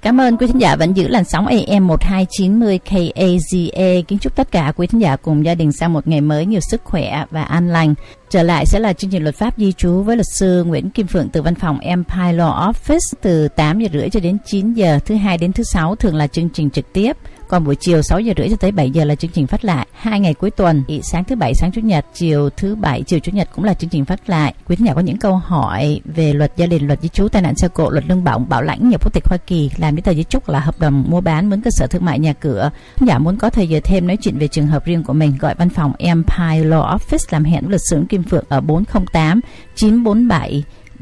Cảm ơn quý thính giả vẫn giữ làn sóng AM 1290 KAZA. Kính chúc tất cả quý thính giả cùng gia đình sang một ngày mới nhiều sức khỏe và an lành. Trở lại sẽ là chương trình luật pháp di trú với luật sư Nguyễn Kim Phượng từ văn phòng Empire Law Office từ 8 giờ rưỡi cho đến 9 giờ, thứ hai đến thứ sáu thường là chương trình trực tiếp. Còn buổi chiều 6 giờ rưỡi cho tới 7 giờ là chương trình phát lại. 2 ngày cuối tuần, sáng thứ Bảy, sáng Chủ nhật, chiều thứ Bảy, chiều Chủ nhật cũng là chương trình phát lại. Quý thính giả có những câu hỏi về luật gia đình, luật di trú, tai nạn xe cộ, luật lương bổng, bảo lãnh, nhập quốc tịch Hoa Kỳ, làm giấy tờ di chúc là hợp đồng mua bán, mướn cơ sở thương mại, nhà cửa. Thính giả muốn có thời giờ thêm nói chuyện về trường hợp riêng của mình, gọi văn phòng Empire Law Office làm hẹn với luật sư Kim Phượng ở 408 947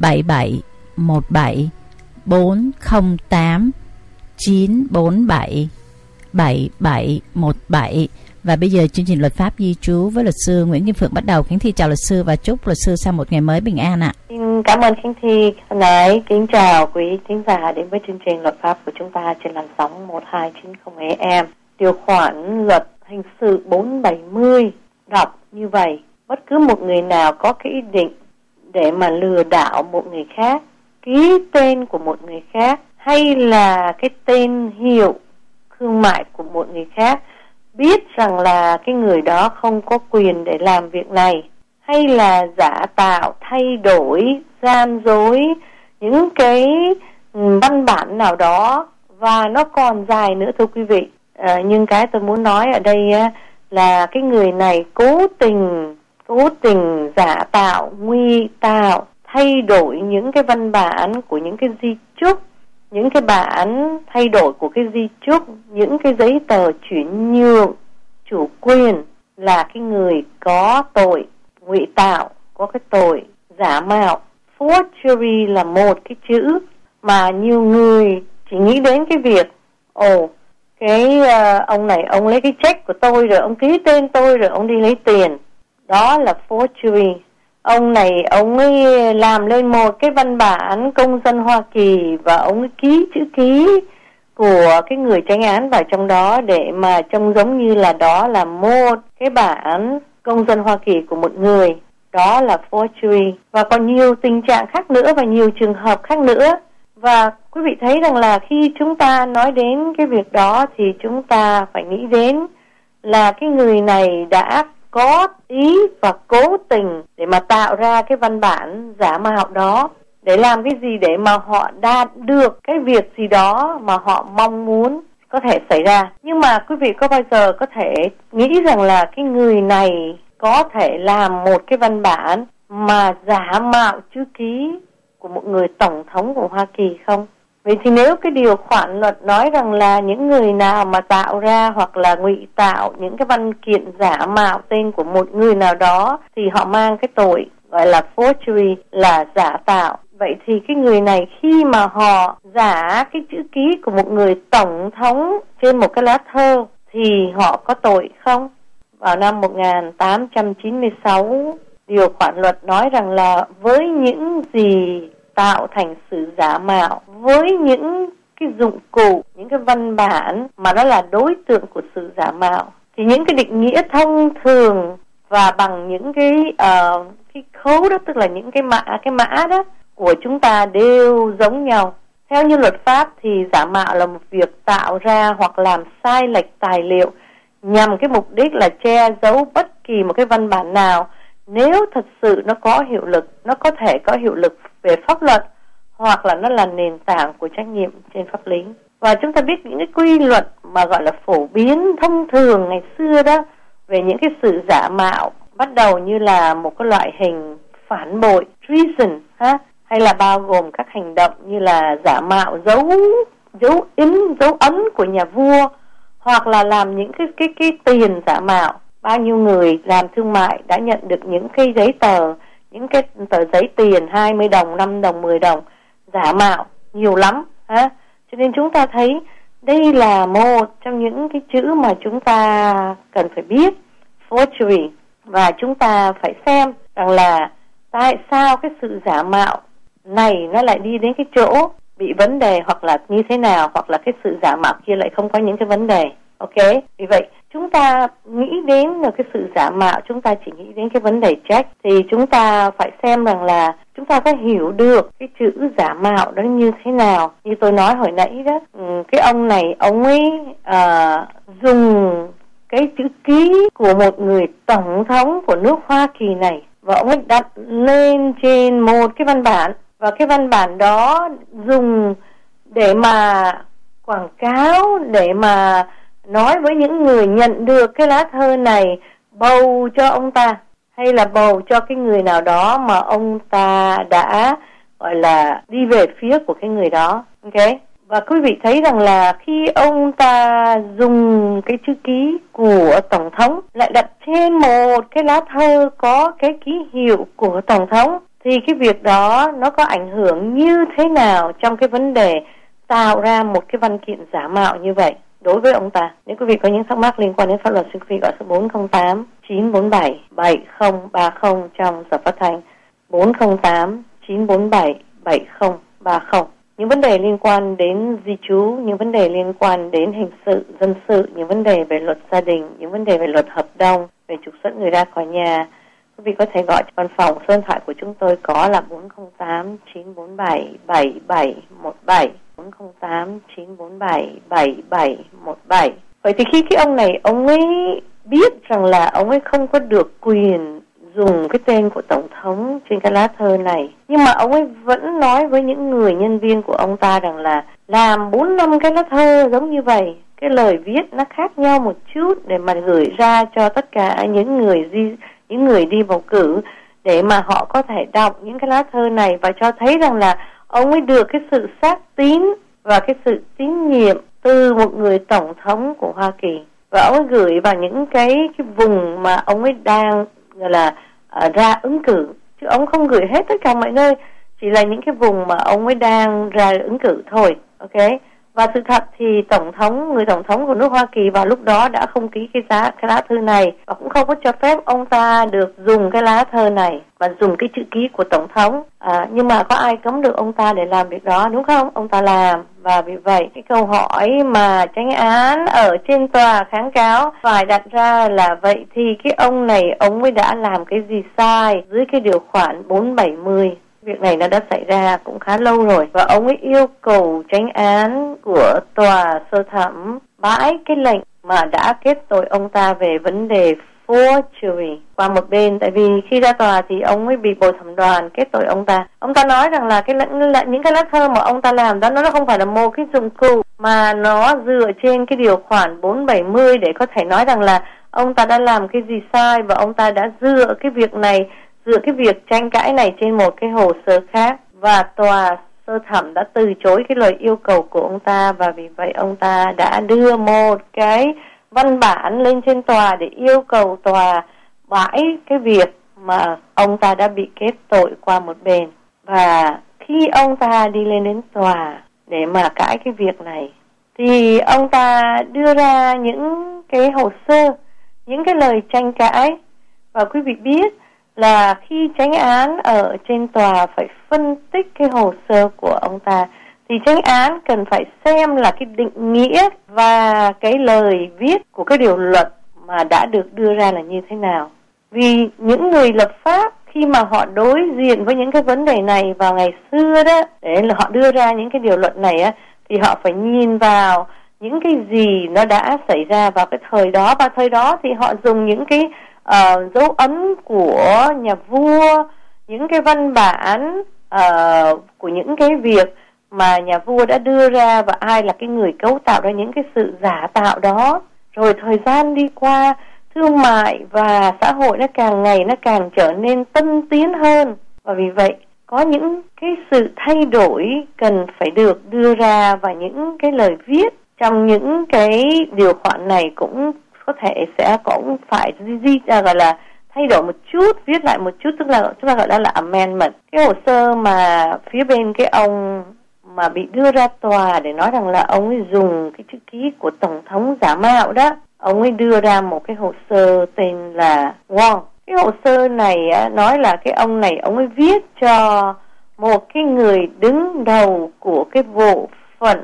7717 408 947 7717. Và bây giờ chương trình luật pháp di trú với luật sư Nguyễn Kim Phượng bắt đầu. Khánh Thi chào luật sư và chúc luật sư sang một ngày mới bình an ạ. Cảm ơn Khánh Thi. Kính chào quý thính giả đến với chương trình luật pháp của chúng ta trên làn sóng 1290 AM. Điều khoản luật hình sự 470 đọc như vậy: bất cứ một người nào có cái ý định để mà lừa đảo một người khác, ký tên của một người khác hay là cái tên hiệu thương mại của một người khác, biết rằng là cái người đó không có quyền để làm việc này, hay là giả tạo, thay đổi, gian dối những cái văn bản nào đó, và nó còn dài nữa thưa quý vị. Nhưng cái tôi muốn nói ở đây là cái người này cố tình giả tạo, nguy tạo, thay đổi những cái văn bản của những cái di chúc, những cái bản thay đổi của cái di chúc, những cái giấy tờ chuyển nhượng chủ quyền, là cái người có tội ngụy tạo, có cái tội giả mạo. Forgery là một cái chữ mà nhiều người chỉ nghĩ đến cái việc ông này ông lấy cái check của tôi rồi ông ký tên tôi rồi ông đi lấy tiền. Đó là forgery. Ông này ông ấy làm lên một cái văn bản công dân Hoa Kỳ và ông ấy ký chữ ký của cái người chánh án vào trong đó để mà trông giống như là đó là một cái bản công dân Hoa Kỳ của một người. Đó là forgery. Và còn nhiều tình trạng khác nữa và nhiều trường hợp khác nữa. Và quý vị thấy rằng là khi chúng ta nói đến cái việc đó thì chúng ta phải nghĩ đến là cái người này đã có ý và cố tình để mà tạo ra cái văn bản giả mạo đó. Để làm cái gì? Để mà họ đạt được cái việc gì đó mà họ mong muốn có thể xảy ra. Nhưng mà quý vị có bao giờ có thể nghĩ rằng là cái người này có thể làm một cái văn bản mà giả mạo chữ ký của một người tổng thống của Hoa Kỳ không? Vậy thì nếu cái điều khoản luật nói rằng là những người nào mà tạo ra hoặc là ngụy tạo những cái văn kiện giả mạo tên của một người nào đó thì họ mang cái tội gọi là forgery, là giả tạo. Vậy thì cái người này khi mà họ giả cái chữ ký của một người tổng thống trên một cái lá thơ thì họ có tội không? Vào năm 1896, điều khoản luật nói rằng là với những gì tạo thành sự giả mạo, với những cái dụng cụ, những cái văn bản mà nó là đối tượng của sự giả mạo, thì những cái định nghĩa thông thường và bằng những cái code đó, tức là những cái mã đó của chúng ta đều giống nhau. Theo như luật pháp thì giả mạo là một việc tạo ra hoặc làm sai lệch tài liệu nhằm cái mục đích là che giấu bất kỳ một cái văn bản nào nếu thật sự nó có hiệu lực, nó có thể có hiệu lực về pháp luật hoặc là nó là nền tảng của trách nhiệm trên pháp lý. Và chúng ta biết những cái quy luật mà gọi là phổ biến thông thường ngày xưa đó về những cái sự giả mạo, bắt đầu như là một cái loại hình phản bội, treason hay là bao gồm các hành động như là giả mạo dấu ấn của nhà vua, hoặc là làm những cái tiền giả mạo. Bao nhiêu người làm thương mại đã nhận được những cái giấy tờ, những cái tờ giấy tiền 20 đồng, 5 đồng, 10 đồng giả mạo nhiều lắm Cho nên chúng ta thấy đây là một trong những cái chữ mà chúng ta cần phải biết, forgery. Và chúng ta phải xem rằng là tại sao cái sự giả mạo này nó lại đi đến cái chỗ bị vấn đề, hoặc là như thế nào, hoặc là cái sự giả mạo kia lại không có những cái vấn đề. Ok, vì vậy chúng ta nghĩ đến là cái sự giả mạo, chúng ta chỉ nghĩ đến cái vấn đề check, thì chúng ta phải xem rằng là chúng ta phải hiểu được cái chữ giả mạo đó như thế nào. Như tôi nói hồi nãy đó, cái ông này ông ấy dùng cái chữ ký của một người tổng thống của nước Hoa Kỳ này, và ông ấy đặt lên trên một cái văn bản, và cái văn bản đó dùng để mà quảng cáo, để mà nói với những người nhận được cái lá thơ này bầu cho ông ta, hay là bầu cho cái người nào đó mà ông ta đã gọi là đi về phía của cái người đó. Ok. Và quý vị thấy rằng là khi ông ta dùng cái chữ ký của Tổng thống lại đặt trên một cái lá thơ có cái ký hiệu của Tổng thống, thì cái việc đó nó có ảnh hưởng như thế nào trong cái vấn đề tạo ra một cái văn kiện giả mạo như vậy đối với ông ta. Nếu quý vị có những thắc mắc liên quan đến pháp luật, xin quý vị gọi số 408 947 7030 trong giờ phát thanh 408 947 7030. Những vấn đề liên quan đến di trú, những vấn đề liên quan đến hình sự, dân sự, những vấn đề về luật gia đình, những vấn đề về luật hợp đồng, về trục xuất người ra khỏi nhà, quý vị có thể gọi cho văn phòng. Số điện thoại của chúng tôi có là 408 947 7717, 408 947 7717. Vậy thì khi cái ông này ông ấy biết rằng là ông ấy không có được quyền dùng cái tên của Tổng thống trên cái lá thơ này, nhưng mà ông ấy vẫn nói với những người nhân viên của ông ta rằng là làm 4-5 cái lá thơ giống như vậy, cái lời viết nó khác nhau một chút, để mà gửi ra cho tất cả những người đi bầu cử, để mà họ có thể đọc những cái lá thơ này và cho thấy rằng là ông ấy được cái sự xác tín và cái sự tín nhiệm từ một người Tổng thống của Hoa Kỳ, và ông ấy gửi vào những cái vùng mà ông ấy đang gọi là ra ứng cử, chứ ông không gửi hết tất cả mọi nơi, chỉ là những cái vùng mà ông ấy đang ra ứng cử thôi. Ok. Và sự thật thì người tổng thống của nước Hoa Kỳ vào lúc đó đã không ký cái lá thư này, và cũng không có cho phép ông ta được dùng cái lá thơ này và dùng cái chữ ký của Tổng thống. Nhưng mà có ai cấm được ông ta để làm việc đó, đúng không? Ông ta làm. Và vì vậy cái câu hỏi mà chánh án ở trên tòa kháng cáo phải đặt ra là vậy thì cái ông này ông ấy đã làm cái gì sai dưới cái điều khoản 470. Việc này nó đã xảy ra cũng khá lâu rồi, và ông ấy yêu cầu chánh án của tòa sơ thẩm bãi cái lệnh mà đã kết tội ông ta về vấn đề forgery qua một bên. Tại vì khi ra tòa thì ông ấy bị bồi thẩm đoàn kết tội ông ta. Ông ta nói rằng là những cái lá thơ mà ông ta làm đó nó không phải là một cái dụng cụ, mà nó dựa trên cái điều khoản 470 để có thể nói rằng là ông ta đã làm cái gì sai, và ông ta đã dựa cái việc tranh cãi này trên một cái hồ sơ khác, và tòa sơ thẩm đã từ chối cái lời yêu cầu của ông ta, và vì vậy ông ta đã đưa một cái văn bản lên trên tòa để yêu cầu tòa bãi cái việc mà ông ta đã bị kết tội qua một bên. Và khi ông ta đi lên đến tòa để mà cãi cái việc này, thì ông ta đưa ra những cái hồ sơ, những cái lời tranh cãi, và quý vị biết là khi chánh án ở trên tòa phải phân tích cái hồ sơ của ông ta, thì chánh án cần phải xem là cái định nghĩa và cái lời viết của cái điều luật mà đã được đưa ra là như thế nào. Vì những người lập pháp khi mà họ đối diện với những cái vấn đề này vào ngày xưa đó, để họ đưa ra những cái điều luật này á, thì họ phải nhìn vào những cái gì nó đã xảy ra vào cái thời đó, và thời đó thì họ dùng những cái dấu ấn của nhà vua, những cái văn bản của những cái việc mà nhà vua đã đưa ra, và ai là cái người cấu tạo ra những cái sự giả tạo đó. Rồi thời gian đi qua, thương mại và xã hội nó càng ngày nó càng trở nên tân tiến hơn, và vì vậy có những cái sự thay đổi cần phải được đưa ra, và những cái lời viết trong những cái điều khoản này cũng có thể cũng phải gọi là thay đổi một chút, viết lại một chút, tức là chúng ta gọi đó là amendment. Cái hồ sơ mà phía bên cái ông mà bị đưa ra tòa để nói rằng là ông ấy dùng cái chữ ký của Tổng thống giả mạo đó, ông ấy đưa ra một cái hồ sơ tên là Wong. Cái hồ sơ này nói là cái ông này ông ấy viết cho một cái người đứng đầu của cái bộ phận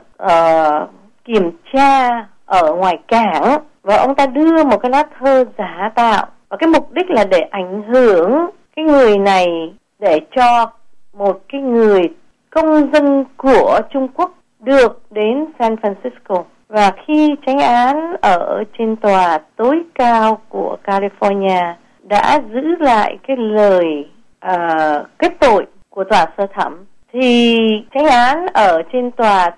kiểm tra ở ngoài cảng, và ông ta đưa một cái lá thơ giả tạo, và cái mục đích là để ảnh hưởng cái người này, để cho một cái người công dân của Trung Quốc được đến San Francisco. Và khi chánh án ở trên tòa tối cao của California đã giữ lại cái lời kết tội của tòa sơ thẩm, thì chánh án ở trên tòa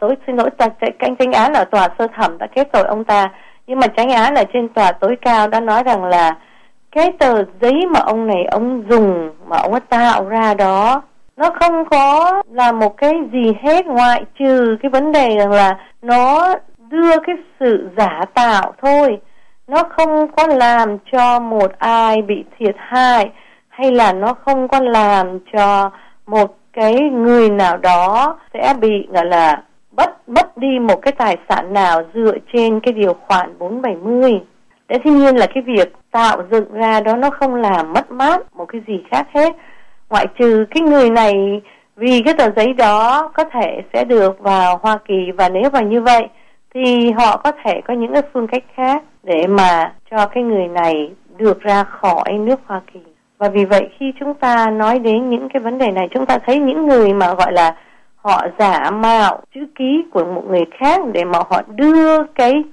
chánh án ở tòa sơ thẩm đã kết tội ông ta, nhưng mà chánh án ở trên tòa tối cao đã nói rằng là cái tờ giấy mà ông này ông dùng, mà ông ấy tạo ra đó, nó không có là một cái gì hết, ngoại trừ cái vấn đề rằng là nó đưa cái sự giả tạo thôi. Nó không có làm cho một ai bị thiệt hại, hay là nó không có làm cho một cái người nào đó sẽ bị gọi là mất đi một cái tài sản nào dựa trên cái điều khoản 470. Thế tuy nhiên là cái việc tạo dựng ra đó nó không làm mất mát một cái gì khác hết, ngoại trừ cái người này vì cái tờ giấy đó có thể sẽ được vào Hoa Kỳ, và nếu mà như vậy thì họ có thể có những cái phương cách khác để mà cho cái người này được ra khỏi nước Hoa Kỳ. Và vì vậy khi chúng ta nói đến những cái vấn đề này, chúng ta thấy những người mà gọi là họ giả mạo chữ ký của một người khác để mà họ đưa cái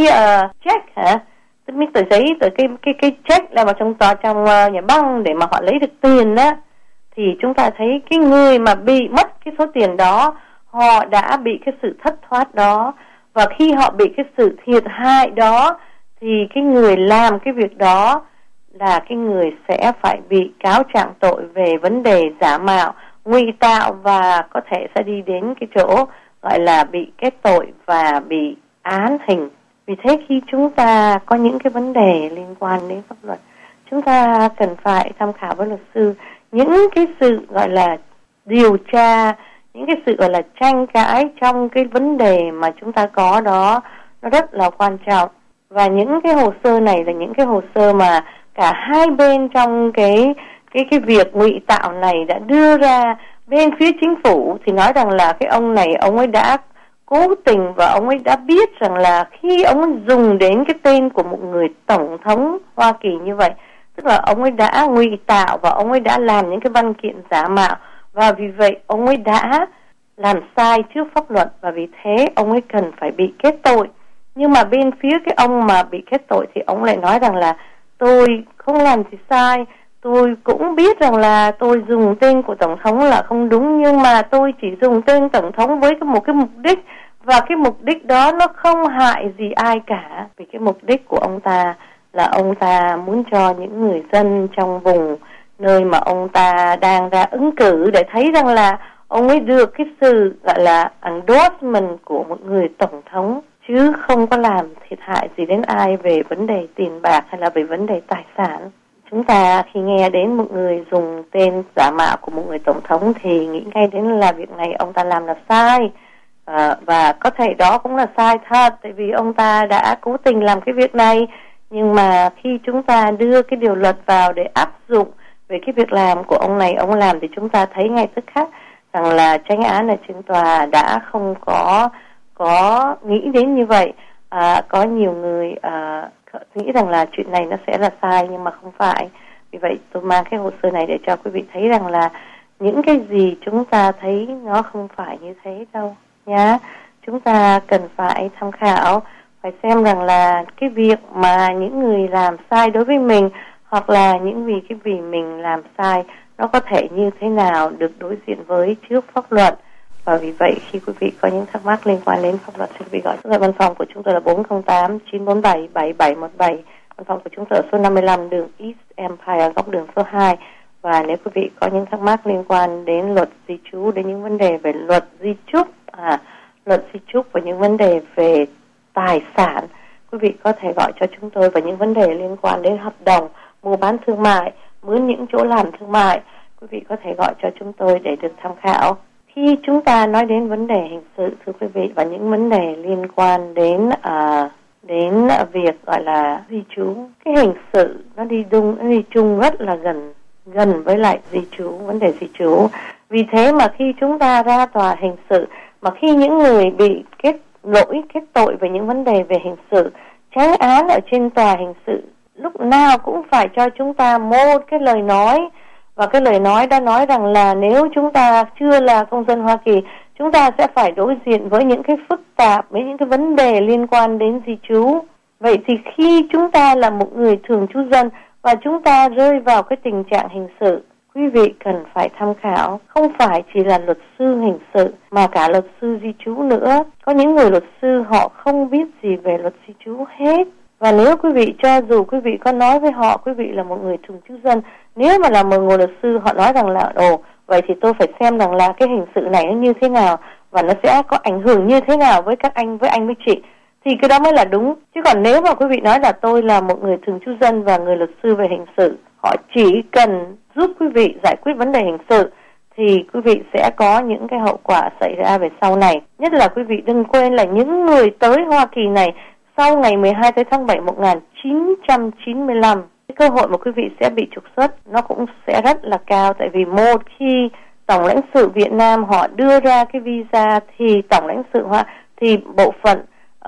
check tức là tờ giấy, cái check là vào trong nhà băng để mà họ lấy được tiền á, thì chúng ta thấy cái người mà bị mất cái số tiền đó, họ đã bị cái sự thất thoát đó, và khi họ bị cái sự thiệt hại đó thì cái người làm cái việc đó là cái người sẽ phải bị cáo trạng tội về vấn đề giả mạo, ngụy tạo, và có thể sẽ đi đến cái chỗ gọi là bị kết tội và bị án hình. Vì thế khi chúng ta có những cái vấn đề liên quan đến pháp luật, chúng ta cần phải tham khảo với luật sư. Những cái sự gọi là điều tra, những cái sự gọi là tranh cãi trong cái vấn đề mà chúng ta có đó, nó rất là quan trọng. Và những cái hồ sơ này là những cái hồ sơ mà cả hai bên trong cái việc ngụy tạo này đã đưa ra. Bên phía chính phủ thì nói rằng là cái ông này, ông ấy đã cố tình và ông ấy đã biết rằng là khi ông ấy dùng đến cái tên của một người tổng thống Hoa Kỳ như vậy, tức là ông ấy đã ngụy tạo và ông ấy đã làm những cái văn kiện giả mạo, và vì vậy ông ấy đã làm sai trước pháp luật, và vì thế ông ấy cần phải bị kết tội. Nhưng mà bên phía cái ông mà bị kết tội thì ông lại nói rằng là tôi không làm gì sai, tôi cũng biết rằng là tôi dùng tên của tổng thống là không đúng, nhưng mà tôi chỉ dùng tên tổng thống với một cái mục đích, và cái mục đích đó nó không hại gì ai cả. Vì cái mục đích của ông ta là ông ta muốn cho những người dân trong vùng nơi mà ông ta đang ra ứng cử để thấy rằng là ông ấy được cái sự gọi là endorsement của một người tổng thống, chứ không có làm thiệt hại gì đến ai về vấn đề tiền bạc hay là về vấn đề tài sản. Chúng ta khi nghe đến một người dùng tên giả mạo của một người tổng thống thì nghĩ ngay đến là việc này ông ta làm là sai, và có thể đó cũng là sai thật, tại vì ông ta đã cố tình làm cái việc này. Nhưng mà khi chúng ta đưa cái điều luật vào để áp dụng về cái việc làm của ông này, ông làm, thì chúng ta thấy ngay tức khắc rằng là chánh án ở trên tòa đã không có nghĩ đến như vậy. Có nhiều người nghĩ rằng là chuyện này nó sẽ là sai, nhưng mà không phải. Vì vậy tôi mang cái hồ sơ này để cho quý vị thấy rằng là những cái gì chúng ta thấy nó không phải như thế đâu nhá. Chúng ta cần phải tham khảo, phải xem rằng là cái việc mà những người làm sai đối với mình, hoặc là những vì mình làm sai, nó có thể như thế nào được đối diện với trước pháp luật. Và vì vậy khi quý vị có những thắc mắc liên quan đến pháp luật, xin quý vị gọi số điện văn phòng của chúng tôi là 408-947-7717. Văn phòng của chúng tôi ở số 55 đường East Empire, góc đường số 2. Và nếu quý vị có những thắc mắc liên quan đến luật di trú, đến những vấn đề về luật di chúc, và những vấn đề về tài sản, quý vị có thể gọi cho chúng tôi. Và những vấn đề liên quan đến hợp đồng, mua bán thương mại, mướn những chỗ làm thương mại, quý vị có thể gọi cho chúng tôi để được tham khảo. Khi chúng ta nói đến vấn đề hình sự, thưa quý vị, và những vấn đề liên quan đến việc gọi là di trú, cái hình sự nó đi chung rất là gần với lại di trú, vấn đề di trú. Vì thế mà khi chúng ta ra tòa hình sự, mà khi những người bị kết tội về những vấn đề về hình sự, chánh án ở trên tòa hình sự lúc nào cũng phải cho chúng ta một cái lời nói Và cái lời nói đã nói rằng là nếu chúng ta chưa là công dân Hoa Kỳ, chúng ta sẽ phải đối diện với những cái phức tạp, với những cái vấn đề liên quan đến di trú. Vậy thì khi chúng ta là một người thường trú dân và chúng ta rơi vào cái tình trạng hình sự, quý vị cần phải tham khảo không phải chỉ là luật sư hình sự mà cả luật sư di trú nữa. Có những người luật sư họ không biết gì về luật di trú hết. Và nếu quý vị, cho dù quý vị có nói với họ quý vị là một người thường trú dân, nếu mà là một người luật sư họ nói rằng là vậy thì tôi phải xem rằng là cái hình sự này nó như thế nào và nó sẽ có ảnh hưởng như thế nào với các anh, với anh với chị, thì cái đó mới là đúng. Chứ còn nếu mà quý vị nói là tôi là một người thường trú dân và người luật sư về hình sự, họ chỉ cần giúp quý vị giải quyết vấn đề hình sự thì quý vị sẽ có những cái hậu quả xảy ra về sau này. Nhất là quý vị đừng quên là những người tới Hoa Kỳ này sau ngày 12 tháng 7 1995, cái cơ hội mà quý vị sẽ bị trục xuất nó cũng sẽ rất là cao. Tại vì một khi Tổng lãnh sự Việt Nam họ đưa ra cái visa thì Tổng lãnh sự thì bộ phận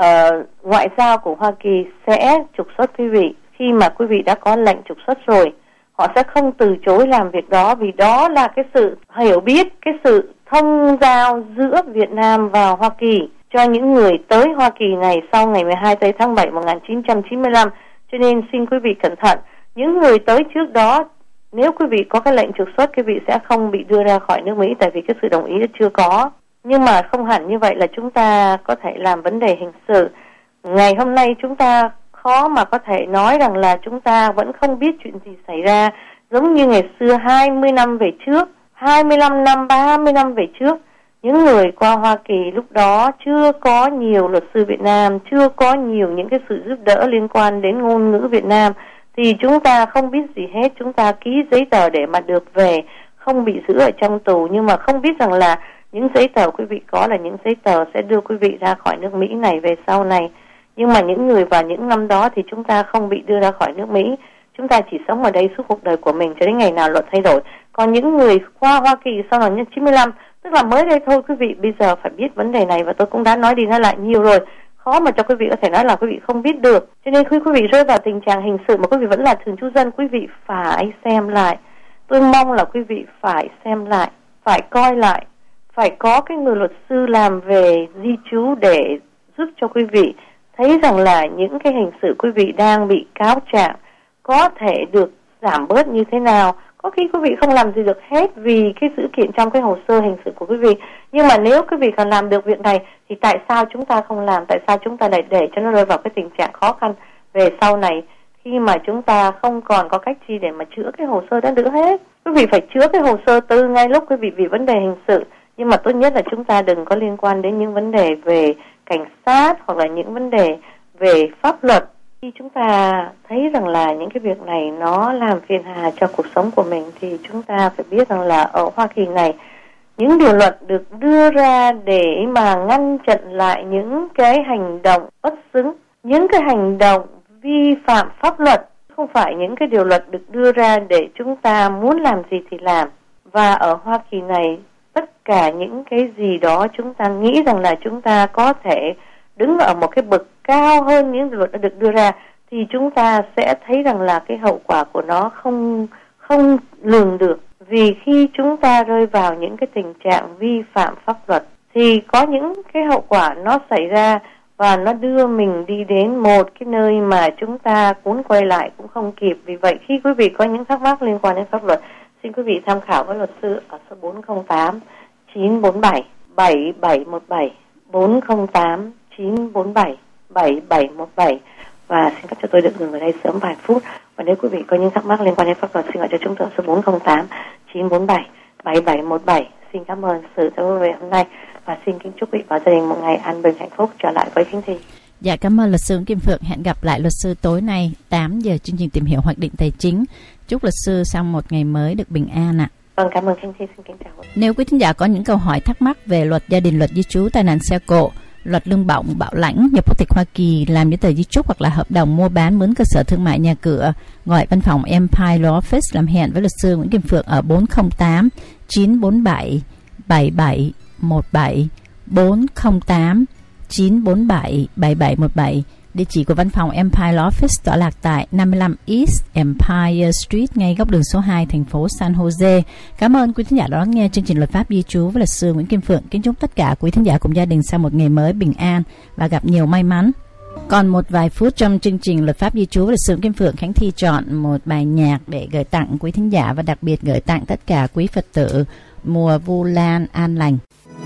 ngoại giao của Hoa Kỳ sẽ trục xuất quý vị. Khi mà quý vị đã có lệnh trục xuất rồi, họ sẽ không từ chối làm việc đó, vì đó là cái sự hiểu biết, cái sự thông giao giữa Việt Nam và Hoa Kỳ cho những người tới Hoa Kỳ này sau ngày 12 tháng 7 1995. Cho nên xin quý vị cẩn thận. Những người tới trước đó, nếu quý vị có cái lệnh trục xuất, quý vị sẽ không bị đưa ra khỏi nước Mỹ, tại vì cái sự đồng ý chưa có. Nhưng mà không hẳn như vậy là chúng ta có thể làm vấn đề hình sự. Ngày hôm nay chúng ta khó mà có thể nói rằng là chúng ta vẫn không biết chuyện gì xảy ra. Giống như ngày xưa 20 năm về trước, 25 năm, 30 năm về trước, những người qua Hoa Kỳ lúc đó chưa có nhiều luật sư Việt Nam, chưa có nhiều những cái sự giúp đỡ liên quan đến ngôn ngữ Việt Nam, thì chúng ta không biết gì hết. Chúng ta ký giấy tờ để mà được về, không bị giữ ở trong tù, nhưng mà không biết rằng là những giấy tờ quý vị có là những giấy tờ sẽ đưa quý vị ra khỏi nước Mỹ này về sau này. Nhưng mà những người vào những năm đó thì chúng ta không bị đưa ra khỏi nước Mỹ. Chúng ta chỉ sống ở đây suốt cuộc đời của mình cho đến ngày nào luật thay đổi. Còn những người qua Hoa Kỳ sau năm 95, tức là mới đây thôi, quý vị bây giờ phải biết vấn đề này, và tôi cũng đã nói đi nói lại nhiều rồi. Khó mà cho quý vị có thể nói là quý vị không biết được. Cho nên khi quý vị rơi vào tình trạng hình sự mà quý vị vẫn là thường trú dân, quý vị phải xem lại. Tôi mong là quý vị phải xem lại, phải coi lại, phải có cái người luật sư làm về di trú để giúp cho quý vị thấy rằng là những cái hình sự quý vị đang bị cáo trạng có thể được giảm bớt như thế nào. Có khi quý vị không làm gì được hết vì cái dữ kiện trong cái hồ sơ hình sự của quý vị. Nhưng mà nếu quý vị còn làm được việc này thì tại sao chúng ta không làm? Tại sao chúng ta lại để cho nó rơi vào cái tình trạng khó khăn về sau này khi mà chúng ta không còn có cách gì để mà chữa cái hồ sơ đó nữa hết? Quý vị phải chữa cái hồ sơ từ ngay lúc quý vị vì vấn đề hình sự. Nhưng mà tốt nhất là chúng ta đừng có liên quan đến những vấn đề về cảnh sát hoặc là những vấn đề về pháp luật. Khi chúng ta thấy rằng là những cái việc này nó làm phiền hà cho cuộc sống của mình thì chúng ta phải biết rằng là ở Hoa Kỳ này, những điều luật được đưa ra để mà ngăn chặn lại những cái hành động bất xứng, những cái hành động vi phạm pháp luật, không phải những cái điều luật được đưa ra để chúng ta muốn làm gì thì làm. Và ở Hoa Kỳ này, tất cả những cái gì đó chúng ta nghĩ rằng là chúng ta có thể đứng ở một cái bậc cao hơn những điều luật đã được đưa ra, thì chúng ta sẽ thấy rằng là cái hậu quả của nó không lường được. Vì khi chúng ta rơi vào những cái tình trạng vi phạm pháp luật thì có những cái hậu quả nó xảy ra và nó đưa mình đi đến một cái nơi mà chúng ta muốn quay lại cũng không kịp. Vì vậy khi quý vị có những thắc mắc liên quan đến pháp luật, xin quý vị tham khảo với luật sư ở số 408 947 7717 408 947 7717. Và xin phép cho tôi được dừng ở đây sớm vài phút. Và nếu quý vị có những thắc mắc liên quan đến pháp luật, xin gọi cho chúng tôi số 408 947 7717. Xin cảm ơn sự theo dõi hôm nay và xin kính chúc quý vị và gia đình một ngày an bình hạnh phúc. Trở lại với Khánh Thi. Dạ, cảm ơn luật sư Kim Phượng. Hẹn gặp lại luật sư tối nay 8 giờ chương trình tìm hiểu hoạch định tài chính. Chúc luật sư sau một ngày mới được bình an ạ. Vâng, cảm ơn Khánh Thi. Xin kính chào. Nếu quý thính giả có những câu hỏi thắc mắc về luật gia đình, luật di trú, tai nạn xe cộ, luật lương bổng, bảo lãnh, nhập quốc tịch Hoa Kỳ, làm giấy tờ di trúc hoặc là hợp đồng mua bán mướn cơ sở thương mại nhà cửa, gọi văn phòng Empire Law Office làm hẹn với luật sư Nguyễn Kim Phượng ở 408 947 7717 408 947 7717. Địa chỉ của văn phòng Empire Law Office tọa lạc tại 55 East Empire Street, ngay góc đường số 2, thành phố San Jose. Cảm ơn quý thính giả đã đón nghe chương trình Luật pháp Di Trú với luật sư Nguyễn Kim Phượng. Kính chúc tất cả quý thính giả cùng gia đình sau một ngày mới bình an và gặp nhiều may mắn. Còn một vài phút trong chương trình Luật pháp Di Trú với luật sư Kim Phượng, Khánh Thi chọn một bài nhạc để gửi tặng quý thính giả và đặc biệt gửi tặng tất cả quý Phật tử mùa Vu Lan an lành.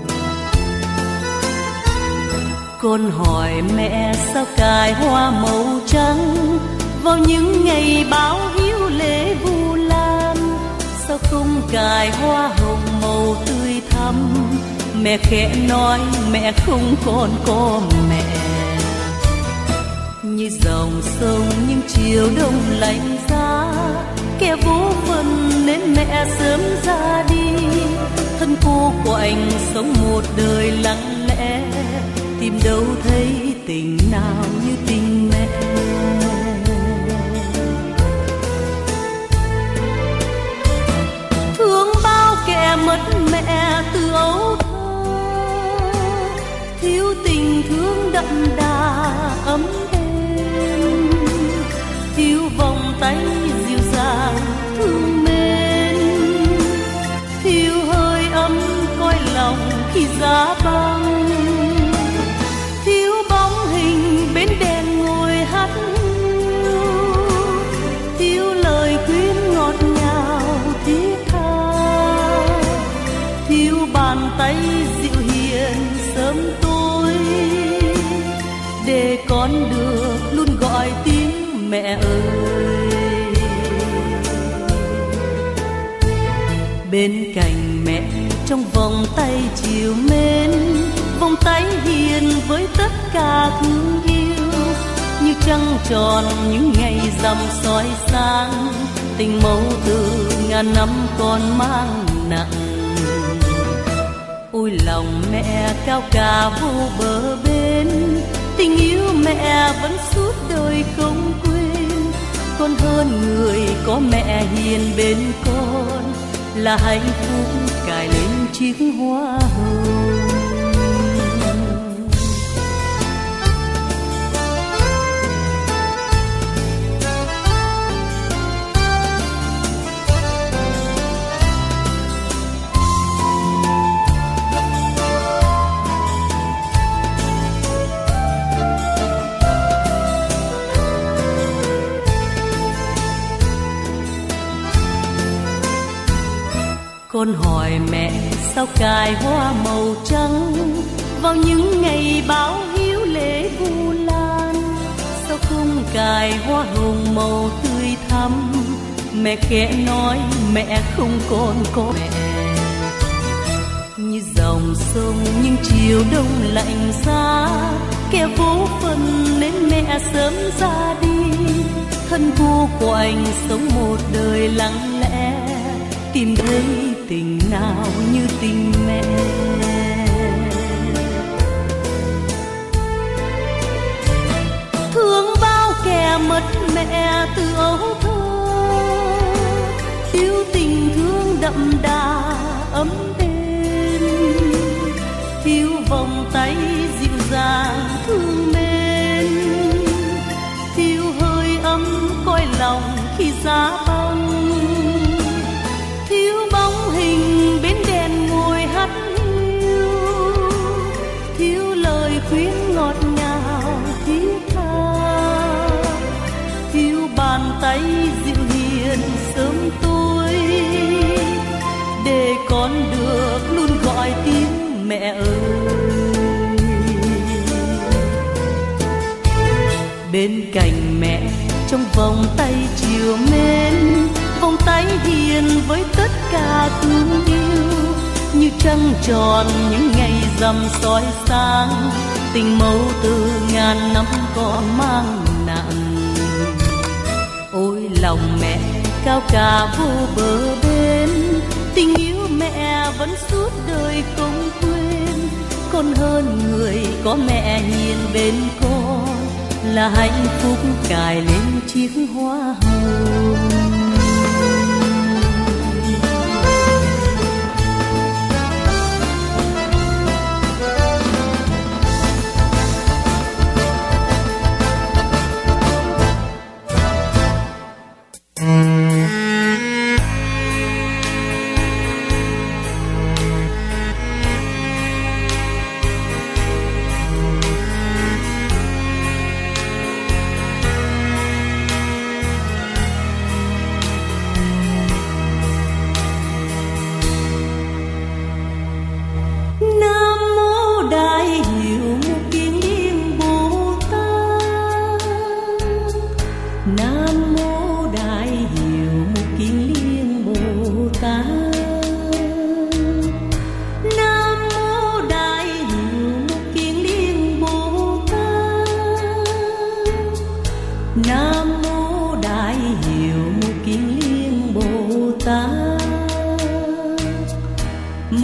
Con hỏi mẹ sao cài hoa màu trắng vào những ngày báo hiếu lễ Vu Lan, sao không cài hoa hồng màu tươi thắm? Mẹ khẽ nói mẹ không còn có mẹ. Như dòng sông những chiều đông lạnh giá, kẻ vô phần nên mẹ sớm ra đi. Thân cô quạnh sống một đời lặng lẽ, tìm đâu thấy tình nào như tình mẹ. Thương bao kẻ mất mẹ từ ấu thơ, thiếu tình thương đậm đà ấm êm, thiếu vòng tay dịu dàng thương mến, thiếu hơi ấm coi lòng khi giá băng, thiếu bóng hình bên đèn ngồi hát hiu, thiếu lời khuyên ngọt ngào thiết tha, thiếu bàn tay dịu hiền sớm tối, để con được luôn gọi tiếng mẹ ơi. Bên cạnh mẹ trong vòng tay chiều mến, vòng tay hiền với tất cả thương yêu, như trăng tròn những ngày rằm soi sáng, tình mẫu từ ngàn năm còn mang nặng. Ôi lòng mẹ cao cả vô bờ bến, tình yêu mẹ vẫn suốt đời không quên. Con hơn người có mẹ hiền bên con, là hạnh phúc cài lên chiếc hoa hồng. Con hỏi mẹ sao cài hoa màu trắng vào những ngày báo hiếu lễ Vu Lan, sao không cài hoa hồng màu tươi thắm? Mẹ khẽ nói mẹ không còn có mẹ. Như dòng sông những chiều đông lạnh giá, kẻ vô phần nên mẹ sớm ra đi. Thân vô quạnh sống một đời lặng lẽ, tìm thấy tình nào như tình mẹ. Thương bao kẻ mất mẹ từ ấu thơ, thiếu tình thương đậm đà ấm êm, thiếu vòng tay dịu dàng thương mến, thiếu hơi ấm coi lòng khi giá băng, thiếu bóng hình bên đèn ngồi hát hiu, thiếu lời khuyên ngọt ngào thiết tha, thiếu bàn tay dịu hiền sớm tối, để con được luôn gọi tiếng mẹ ơi. Bên cạnh mẹ trong vòng tay chiều mến, vòng tay hiền với tất cả thương yêu, như trăng tròn những ngày rằm soi sáng, tình mẫu từ ngàn năm còn mang nặng. Ôi lòng mẹ cao cả vô bờ bến, tình yêu mẹ vẫn suốt đời không quên. Con hơn người có mẹ hiền bên con, là hạnh phúc cài lên chiếc hoa hồng.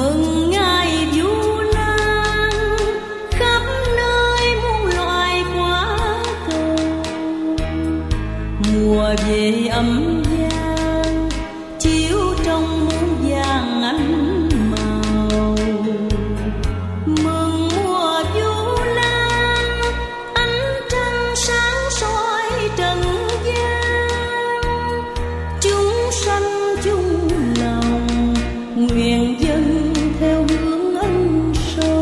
mừng ngày Vu Lan, khắp nơi muôn loài quả cầu. Mùa về ấm vang, chiếu trong muôn vàng ánh màu. Mừng mùa Vu Lan, ánh trăng sáng soi trần gian. Chúng sanh chung lòng, nguyện dâng theo hướng ân sâu.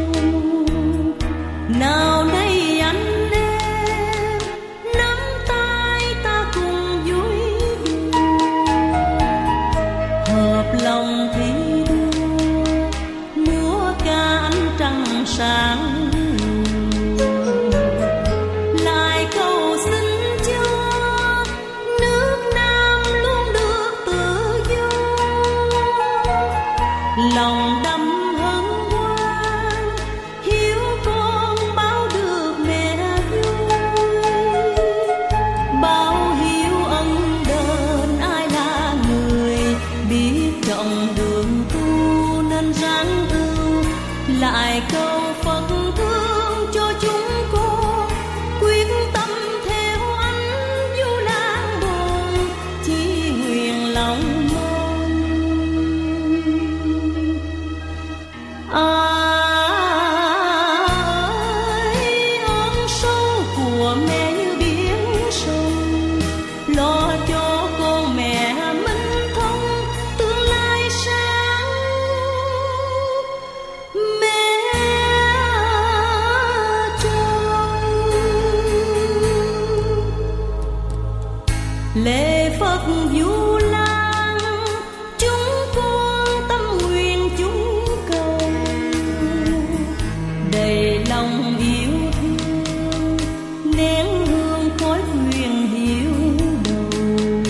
Nào đây anh em, nắm tay ta cùng vui đùa, hợp lòng thi đua, múa ca ánh trăng sáng. Lại cầu xin cho nước Nam luôn được tự do, lòng đắm hân hoan, hiếu con báo được mẹ vui. Báo hiếu ân đền ai là người, biết trọng đường tu nên ráng ưu. Lại câu Phật thương cho chúng con, quyết tâm theo anh Vu Lan buồn, chỉ nguyện lòng mong. Ơi ơn sâu của mẹ như biển sông, lo cho con mẹ minh thông tương lai sáng. Mẹ tròn lễ Phật Vu Lan, chúng con tâm nguyện chúng cầu, đầy lòng yêu thương, nén hương khói huyền hiếu đầu.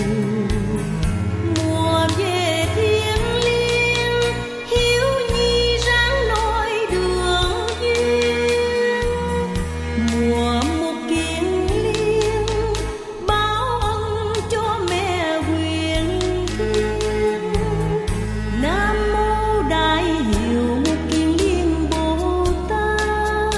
Mùa về thiêng liêng, hiếu nhi ráng nói đường duyên. Mùa một kiên liên, báo ân cho mẹ huyền thiên. Nam mô Đại Hiệu Một Kiền Liên Bồ Tát.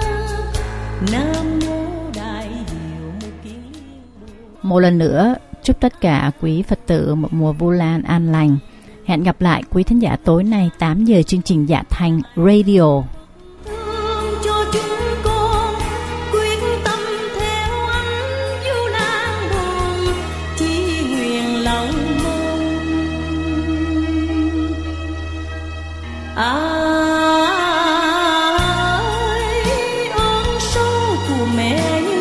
Nam mô Đại Hiệu Một Kiền Liên Bồ Tát. Một lần nữa, chúc tất cả quý Phật tử một mùa Vu Lan an lành. Hẹn gặp lại quý thính giả tối nay 8 giờ chương trình Dạ Thanh Radio. Thương cho chúng con, quyết tâm theo anh Vu Lan buồn, chỉ nguyện lòng mong. Ơi ơn sâu của mẹ như